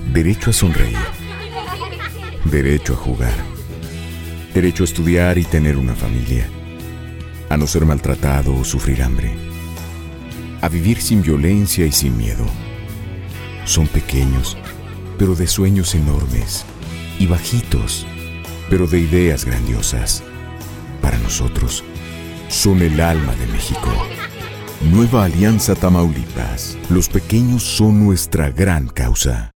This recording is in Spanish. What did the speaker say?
Derecho a sonreír. Derecho a jugar. Derecho a estudiar y tener una familia. A no ser maltratado o sufrir hambre. A vivir sin violencia y sin miedo. Son pequeños, pero de sueños enormes. Y bajitos, pero de ideas grandiosas. Para nosotros, son el alma de México. Nueva Alianza Tamaulipas. Los pequeños son nuestra gran causa.